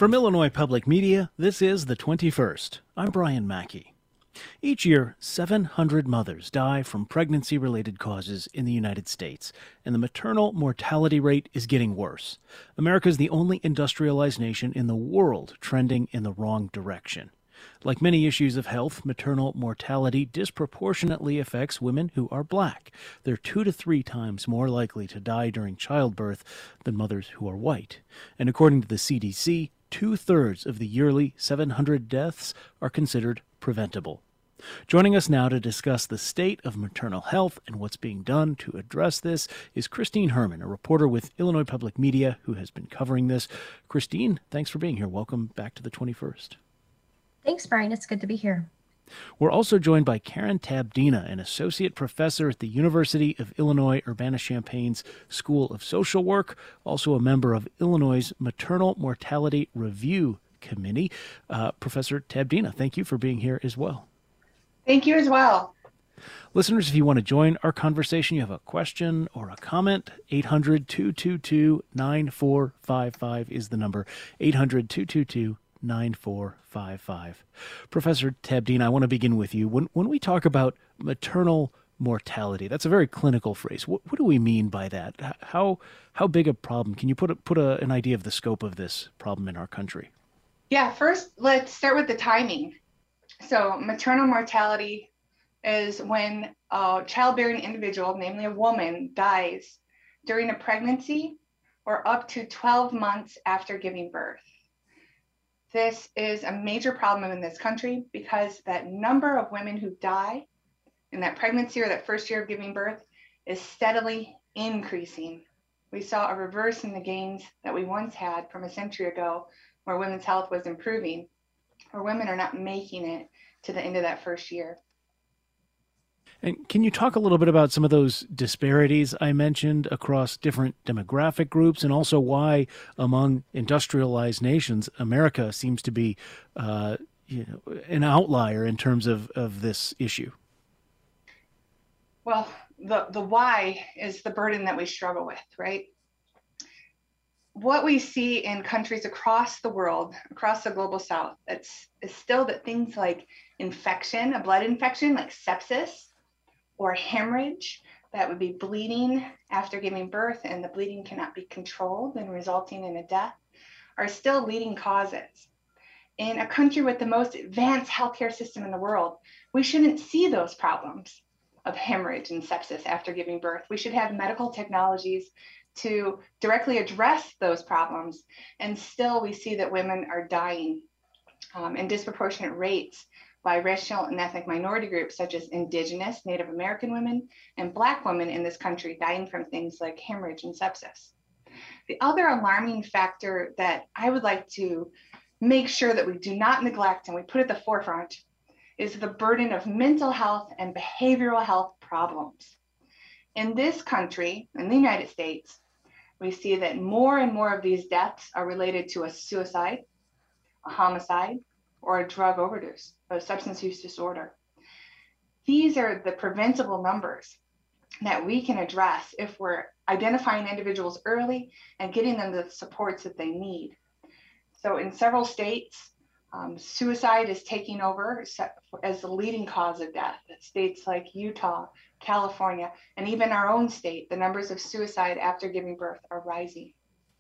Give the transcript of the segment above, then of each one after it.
From Illinois Public Media, this is The 21st. I'm Brian Mackey. Each year, 700 mothers die from pregnancy-related causes in the United States, and the maternal mortality rate is getting worse. America is the only industrialized nation in the world trending in the wrong direction. Like many issues of health, maternal mortality disproportionately affects women who are black. They're 2 to 3 times more likely to die during childbirth than mothers who are white. And according to the CDC, 2/3 of the yearly 700 deaths are considered preventable. Joining us now to discuss the state of maternal health and what's being done to address this is Christine Herman, a reporter with Illinois Public Media who has been covering this. Christine, thanks for being here. Welcome back to the 21st. Thanks, Brian. It's good to be here. We're also joined by Karen Tabdina, an associate professor at the University of Illinois Urbana-Champaign's School of Social Work, also a member of Illinois' Maternal Mortality Review Committee. Professor Tabdina, thank you for being here as well. Thank you as well. Listeners, if you want to join our conversation, you have a question or a comment, 800-222-9455 is the number, 800-222-9455. Professor Tabdina, I want to begin with you. When we talk about maternal mortality, that's a very clinical phrase. What do we mean by that? How big a problem? Can you put an idea of the scope of this problem in our country? Yeah, first, let's start with the timing. So maternal mortality is when a childbearing individual, namely a woman, dies during a pregnancy or up to 12 months after giving birth. This is a major problem in this country because that number of women who die in that pregnancy or that first year of giving birth is steadily increasing. We saw a reverse in the gains that we once had from a century ago where women's health was improving, where women are not making it to the end of that first year. And can you talk a little bit about some of those disparities I mentioned across different demographic groups, and also why among industrialized nations, America seems to be an outlier in terms of this issue? Well, the why is the burden that we struggle with, right? What we see in countries across the world, across the global south, is still that things like infection, a blood infection like sepsis, or hemorrhage, that would be bleeding after giving birth and the bleeding cannot be controlled and resulting in a death, are still leading causes. In a country with the most advanced healthcare system in the world, we shouldn't see those problems of hemorrhage and sepsis after giving birth. We should have medical technologies to directly address those problems, and still we see that women are dying in disproportionate rates by racial and ethnic minority groups such as Indigenous, Native American women, and Black women in this country dying from things like hemorrhage and sepsis. The other alarming factor that I would like to make sure that we do not neglect and we put at the forefront is the burden of mental health and behavioral health problems. In this country, in the United States, we see that more and more of these deaths are related to a suicide, a homicide, or a drug overdose, or a substance use disorder. These are the preventable numbers that we can address if we're identifying individuals early and getting them the supports that they need. So in several states, suicide is taking over as the leading cause of death. States like Utah, California, and even our own state, the numbers of suicide after giving birth are rising.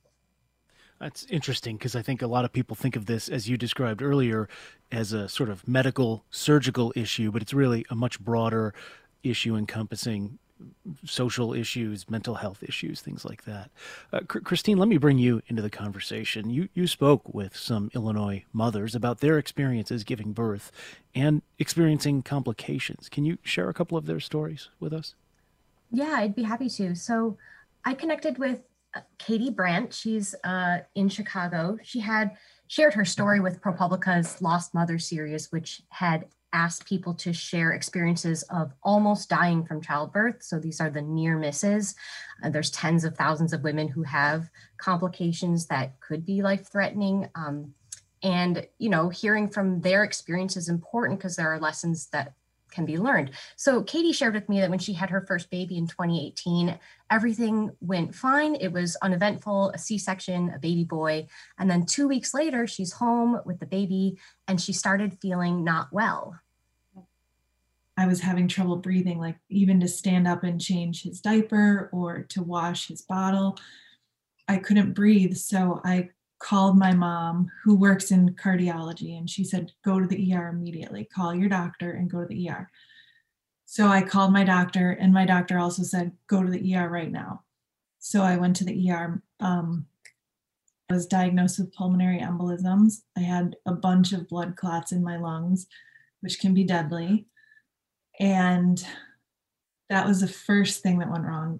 That's interesting because I think a lot of people think of this, as you described earlier, as a sort of medical, surgical issue, but it's really a much broader issue encompassing social issues, mental health issues, things like that. Christine, let me bring you into the conversation. You spoke with some Illinois mothers about their experiences giving birth and experiencing complications. Can you share a couple of their stories with us? Yeah, I'd be happy to. So I connected with Katie Brandt. She's in Chicago. She had shared her story with ProPublica's Lost Mother series, which had asked people to share experiences of almost dying from childbirth. So these are the near misses. There's tens of thousands of women who have complications that could be life-threatening. And, you know, hearing from their experience is important because there are lessons that can be learned. So Katie shared with me that when she had her first baby in 2018, everything went fine. It was uneventful, a C-section, a baby boy. And then 2 weeks later, she's home with the baby and she started feeling not well. I was having trouble breathing, like even to stand up and change his diaper or to wash his bottle. I couldn't breathe. So I called my mom, who works in cardiology, and she said, go to the ER immediately, call your doctor and go to the ER. So I called my doctor, and my doctor also said, go to the ER right now. So I went to the ER. I was diagnosed with pulmonary embolisms. I had a bunch of blood clots in my lungs, which can be deadly. And that was the first thing that went wrong.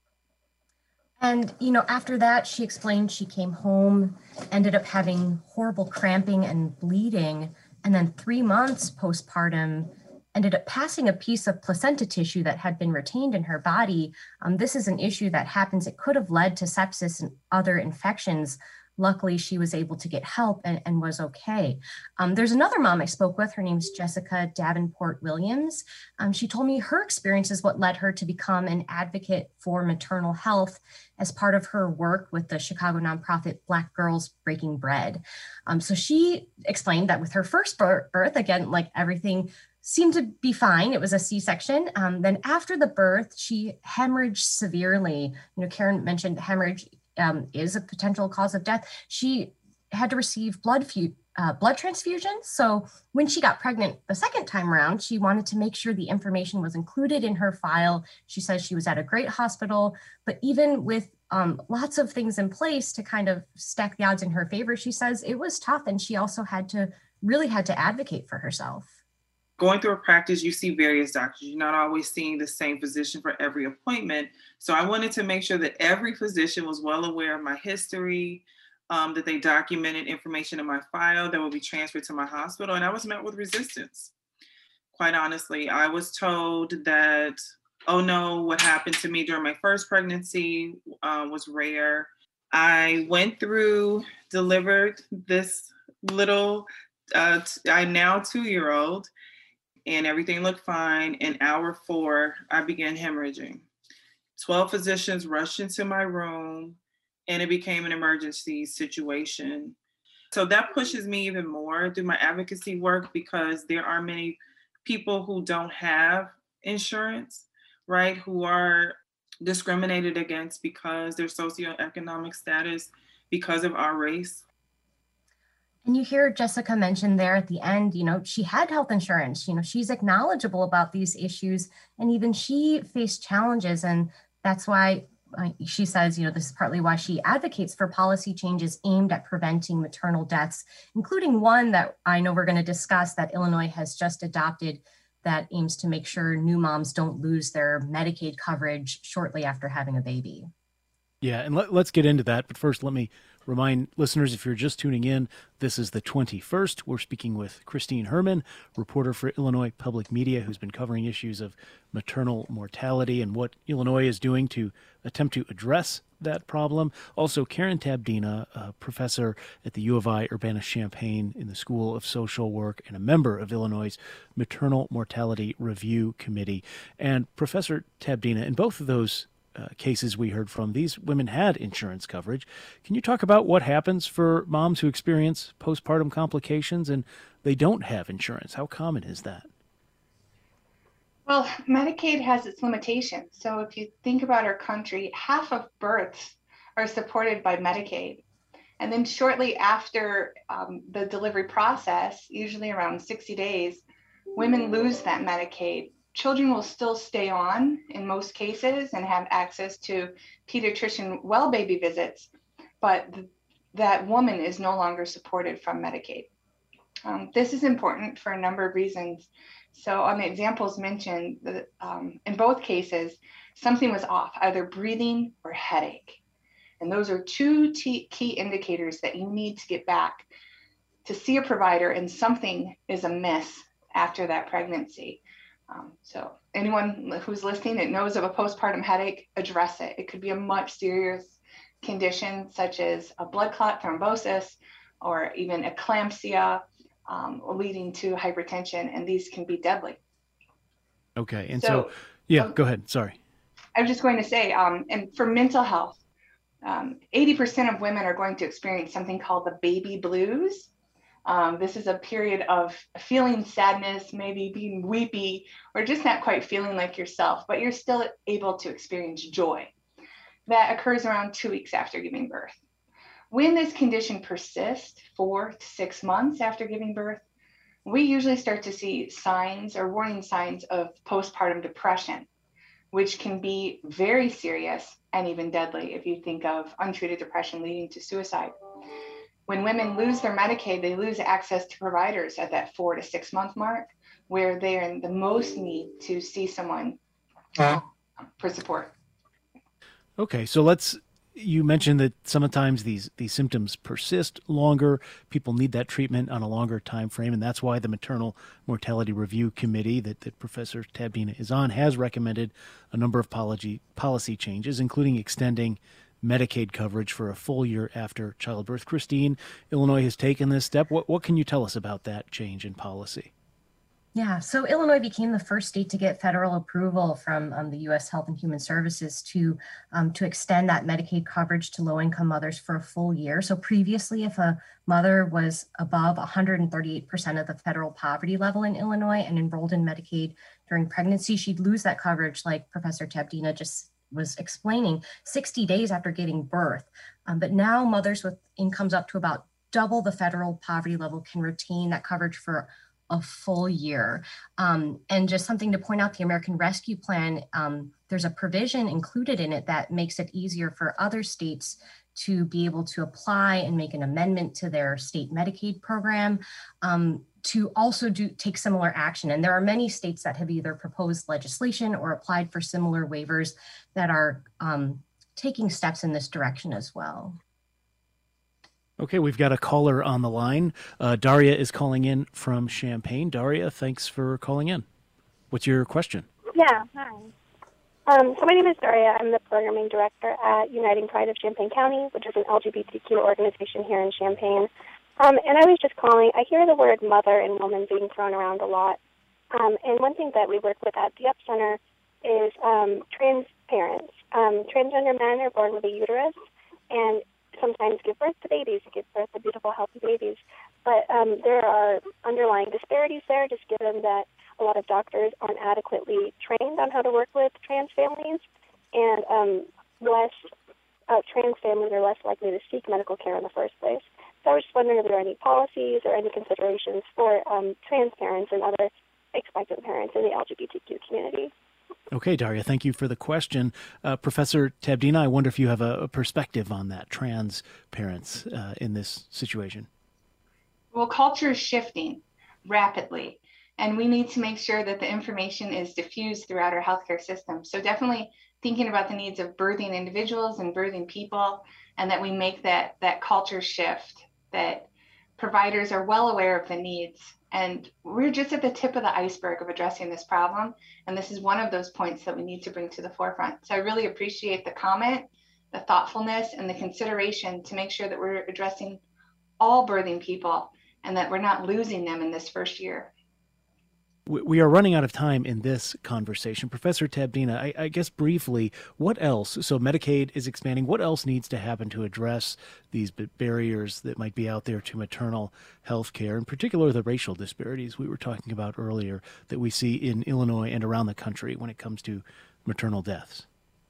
And, after that, she explained she came home, ended up having horrible cramping and bleeding, and then 3 months postpartum, ended up passing a piece of placenta tissue that had been retained in her body. This is an issue that happens. It could have led to sepsis and other infections. Luckily, she was able to get help and was okay. There's another mom I spoke with. Her name's Jessica Davenport Williams. She told me her experience is what led her to become an advocate for maternal health as part of her work with the Chicago nonprofit Black Girls Breaking Bread. So she explained that with her first birth, again, like everything seemed to be fine. It was a C-section. Then after the birth, she hemorrhaged severely. Karen mentioned hemorrhage is a potential cause of death. She had to receive blood transfusions. So when she got pregnant the second time around, she wanted to make sure the information was included in her file. She says she was at a great hospital, but even with lots of things in place to kind of stack the odds in her favor, she says it was tough. And she also really had to advocate for herself. Going through a practice, you see various doctors. You're not always seeing the same physician for every appointment. So I wanted to make sure that every physician was well aware of my history, that they documented information in my file that will be transferred to my hospital. And I was met with resistance. Quite honestly, I was told that, oh no, what happened to me during my first pregnancy was rare. I went through, delivered this little, I now 2-year-old, and everything looked fine. In hour 4, I began hemorrhaging. 12 physicians rushed into my room, and it became an emergency situation. So that pushes me even more through my advocacy work, because there are many people who don't have insurance, right? Who are discriminated against because their socioeconomic status, because of our race. And you hear Jessica mention there at the end, she had health insurance, she's acknowledgeable about these issues, and even she faced challenges. And that's why she says, this is partly why she advocates for policy changes aimed at preventing maternal deaths, including one that I know we're going to discuss that Illinois has just adopted that aims to make sure new moms don't lose their Medicaid coverage shortly after having a baby. Yeah, and let's get into that. But first, let me remind listeners, if you're just tuning in, this is the 21st. We're speaking with Christine Herman, reporter for Illinois Public Media, who's been covering issues of maternal mortality and what Illinois is doing to attempt to address that problem. Also, Karen Tabdina, a professor at the U of I Urbana-Champaign in the School of Social Work and a member of Illinois' Maternal Mortality Review Committee. And Professor Tabdina, in both of those cases we heard from, these women had insurance coverage. Can you talk about what happens for moms who experience postpartum complications and they don't have insurance? How common is that? Well, Medicaid has its limitations. So if you think about our country, half of births are supported by Medicaid. And then shortly after the delivery process, usually around 60 days, women lose that Medicaid. Children will still stay on in most cases and have access to pediatrician well baby visits, but that woman is no longer supported from Medicaid. This is important for a number of reasons. So on the examples mentioned, in both cases, something was off, either breathing or headache. And those are two key indicators that you need to get back to see a provider, and something is amiss after that pregnancy. So anyone who's listening that knows of a postpartum headache, address it. It could be a much serious condition such as a blood clot, thrombosis, or even eclampsia, leading to hypertension, and these can be deadly. Okay. And So, yeah, um, go ahead. Sorry. I was just going to say, and for mental health, 80% of women are going to experience something called the baby blues. This is a period of feeling sadness, maybe being weepy, or just not quite feeling like yourself, but you're still able to experience joy. That occurs around 2 weeks after giving birth. When this condition persists 4 to 6 months after giving birth, we usually start to see signs or warning signs of postpartum depression, which can be very serious and even deadly if you think of untreated depression leading to suicide. When women lose their Medicaid, they lose access to providers at that 4 to 6 month mark, where they're in the most need to see someone for support. Okay. You mentioned that sometimes these symptoms persist longer. People need that treatment on a longer time frame, and that's why the Maternal Mortality Review Committee that Professor Tabdina is on has recommended a number of policy changes, including extending Medicaid coverage for a full year after childbirth. Christine, Illinois has taken this step. What can you tell us about that change in policy? Yeah, so Illinois became the first state to get federal approval from the U.S. Health and Human Services to extend that Medicaid coverage to low-income mothers for a full year. So previously, if a mother was above 138% of the federal poverty level in Illinois and enrolled in Medicaid during pregnancy, she'd lose that coverage, like Professor Tabdina just was explaining, 60 days after giving birth. But now mothers with incomes up to about double the federal poverty level can retain that coverage for a full year. And just something to point out, the American Rescue Plan, there's a provision included in it that makes it easier for other states to be able to apply and make an amendment to their state Medicaid program to also take similar action. And there are many states that have either proposed legislation or applied for similar waivers that are taking steps in this direction as well. Okay, we've got a caller on the line. Daria is calling in from Champaign. Daria, thanks for calling in. What's your question? Yeah, hi. So my name is Daria. I'm the programming director at Uniting Pride of Champaign County, which is an LGBTQ organization here in Champaign. And I was just calling. I hear the word mother and woman being thrown around a lot. And one thing that we work with at the Up Center is trans parents. Transgender men are born with a uterus and sometimes give birth to babies, give birth to beautiful, healthy babies. But there are underlying disparities there, just given that a lot of doctors aren't adequately trained on how to work with trans families, and trans families are less likely to seek medical care in the first place. So I was just wondering if there are any policies or any considerations for trans parents and other expectant parents in the LGBTQ community. Okay, Daria, thank you for the question. Professor Tabdina, I wonder if you have a perspective on that, trans parents in this situation. Well, culture is shifting rapidly, and we need to make sure that the information is diffused throughout our healthcare system. So definitely thinking about the needs of birthing individuals and birthing people, and that we make that culture shift, that providers are well aware of the needs. And we're just at the tip of the iceberg of addressing this problem. And this is one of those points that we need to bring to the forefront. So I really appreciate the comment, the thoughtfulness, and the consideration to make sure that we're addressing all birthing people and that we're not losing them in this first year. We are running out of time in this conversation. Professor Tabdina, I guess briefly, what else? So Medicaid is expanding. What else needs to happen to address these barriers that might be out there to maternal health care, in particular the racial disparities we were talking about earlier that we see in Illinois and around the country when it comes to maternal deaths?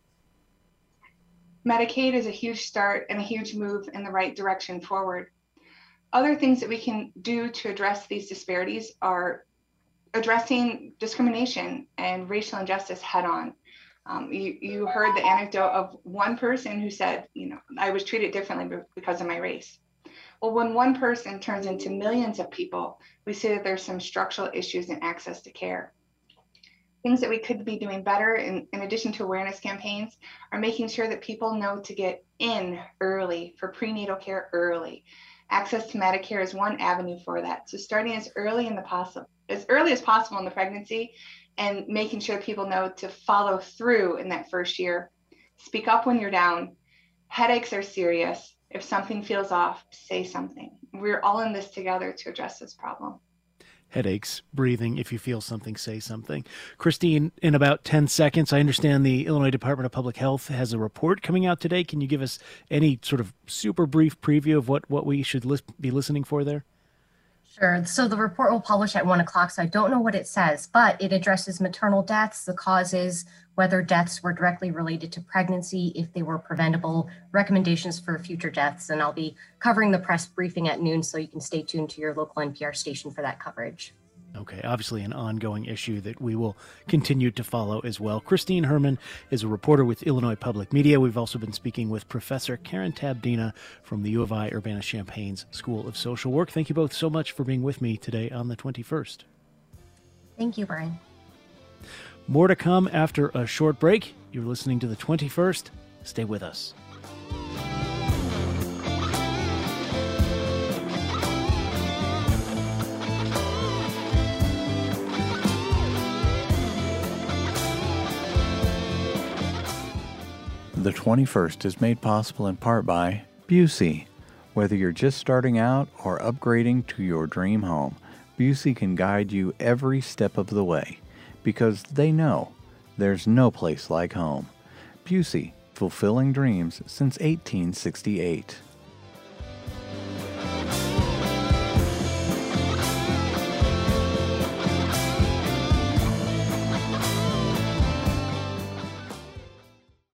Medicaid is a huge start and a huge move in the right direction forward. Other things that we can do to address these disparities are addressing discrimination and racial injustice head on. You heard the anecdote of one person who said, I was treated differently because of my race. Well, when one person turns into millions of people, we see that there's some structural issues in access to care. Things that we could be doing better in addition to awareness campaigns are making sure that people know to get in early for prenatal care early. Access to Medicare is one avenue for that. So starting as early as possible in the pregnancy and making sure people know to follow through in that first year. Speak up when you're down. Headaches are serious. If something feels off, say something. We're all in this together to address this problem. headaches, breathing. If you feel something, say something. Christine, in about 10 seconds, I understand the Illinois Department of Public Health has a report coming out today. Can you give us any sort of super brief preview of what we should be listening for there? Sure. So the report will publish at 1 o'clock. So I don't know what it says, but it addresses maternal deaths, the causes, whether deaths were directly related to pregnancy, if they were preventable, recommendations for future deaths. And I'll be covering the press briefing at noon, so you can stay tuned to your local NPR station for that coverage. Okay, obviously an ongoing issue that we will continue to follow as well. Christine Herman is a reporter with Illinois Public Media. We've also been speaking with Professor Karen Tabdina from the U of I Urbana-Champaign's School of Social Work. Thank you both so much for being with me today on the 21st. Thank you, Brian. More to come after a short break. You're listening to the 21st. Stay with us. The 21st is made possible in part by Busey. Whether you're just starting out or upgrading to your dream home, Busey can guide you every step of the way because they know there's no place like home. Busey, fulfilling dreams since 1868.